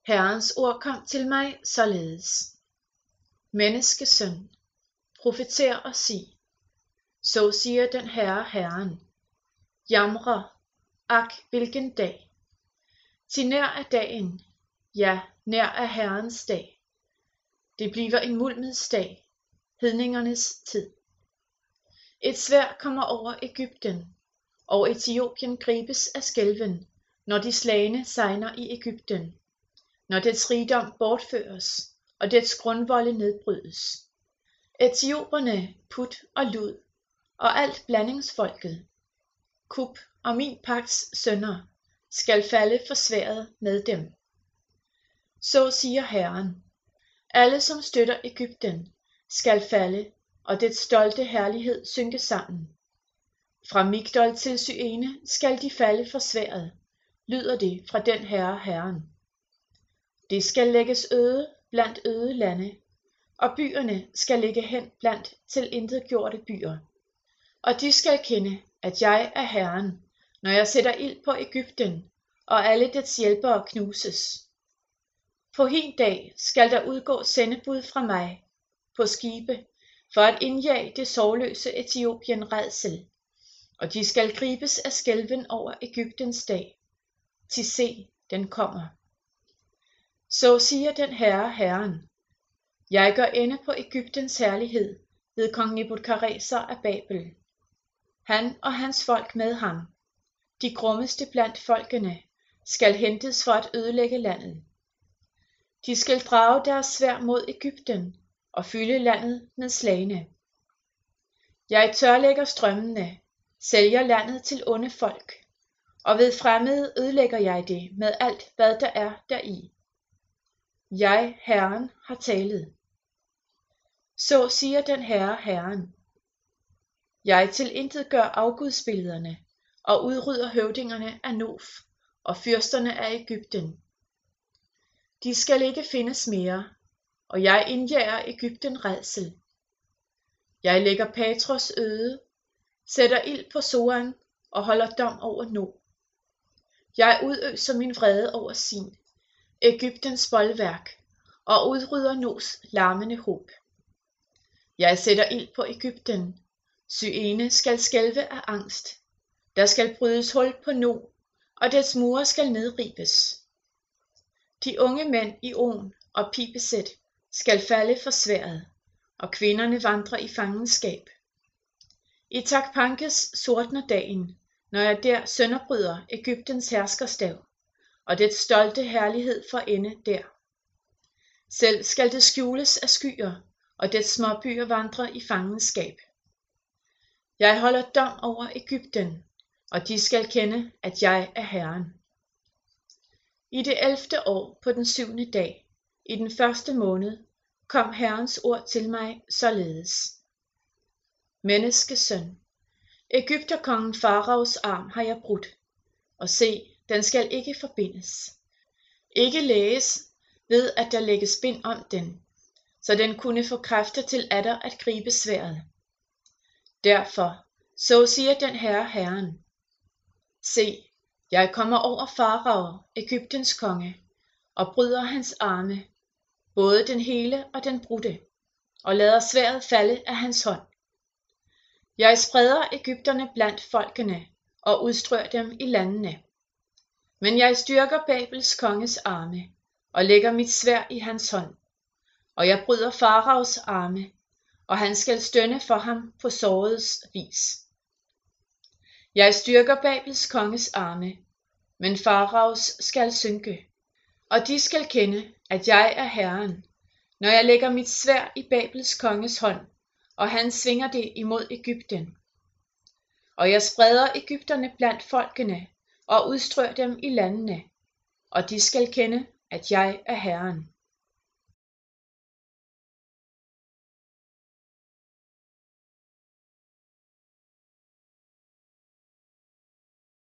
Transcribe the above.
Herrens ord kom til mig således: Menneskesøn, profeter og sig, så siger den Herre Herren. Jamre, ak hvilken dag! Til nær er dagen, ja, nær er Herrens dag. Det bliver en mulmets dag, hedningernes tid. Et sværd kommer over Egypten, og Etiopien gribes af skælven, når de slagne sejner i Egypten, når dets rigdom bortføres, og dets grundvolde nedbrydes. Etioperne, Put og Lud, og alt blandingsfolket, Kub og min pagts sønner, skal falde for sværdet med dem. Så siger Herren: alle som støtter Egypten, skal falde, og dets stolte herlighed synke sammen. Fra Migdol til Syene skal de falde for sværdet, lyder det fra den Herre Herren. Det skal lægges øde blandt øde lande, og byerne skal ligge hen blandt tilintetgjorte byer. Og de skal kende, at jeg er Herren, når jeg sætter ild på Egypten, og alle dets hjælpere knuses. På hin dag skal der udgå sendebud fra mig på skibe, for at indjage det sorgløse Etiopien rædsel, og de skal gribes af skælven over Egyptens dag. Til se, den kommer. Så siger den Herre Herren: jeg gør ende på Egyptens herlighed ved kong Nebukadnesar af Babel. Han og hans folk med ham, de grummeste blandt folkene, skal hentes for at ødelægge landet. De skal drage deres sværd mod Egypten og fylde landet med slagne. Jeg tørlægger strømmene, sælger landet til onde folk, og ved fremmede ødelægger jeg det med alt, hvad der er deri. Jeg, Herren, har talet. Så siger den Herre Herren: jeg tilintetgør afgudsbillederne og udrydder høvdingerne af Nof og fyrsterne af Egypten. De skal ikke findes mere, og jeg indjager Egypten rædsel. Jeg lægger Patros øde, sætter ild på Soan og holder dom over No. Jeg udøser min vrede over Sin, Egyptens bolværk, og udrydder Nos larmende håb. Jeg sætter ild på Egypten. Syene skal skælve af angst. Der skal brydes hul på No, og dets mure skal nedrives. De unge mænd i On og Pibesæt skal falde for sværdet, og kvinderne vandrer i fangenskab. I Takpankes sortner dagen, når jeg der sønderbryder Egyptens herskerstav, og dets stolte herlighed for ende der. Selv skal det skjules af skyer, og dets småbyer vandrer i fangenskab. Jeg holder dom over Egypten, og de skal kende, at jeg er Herren. I det 11. år på den 7. dag, i den 1. måned, kom Herrens ord til mig således: menneskesøn, Egypterkongen Faraos arm har jeg brudt, og se, den skal ikke forbindes. Ikke læges ved, at der lægges bind om den, så den kunne få kræfter til atter at gribe sværdet. Derfor, så siger den Herre Herren: se, jeg kommer over Farao, Egyptens konge, og bryder hans arme, både den hele og den brudte, og lader sværdet falde af hans hånd. Jeg spreder Egypterne blandt folkene, og udstrør dem i landene. Men jeg styrker Babels konges arme, og lægger mit sværd i hans hånd. Og jeg bryder Faraos arme, og han skal stønne for ham på sårets vis. Jeg styrker Babels konges arme, men Faraos skal synke, og de skal kende, at jeg er Herren, når jeg lægger mit sværd i Babels konges hånd, og han svinger det imod Egypten. Og jeg spreder Egypterne blandt folkene, og udstrør dem i landene, og de skal kende, at jeg er Herren.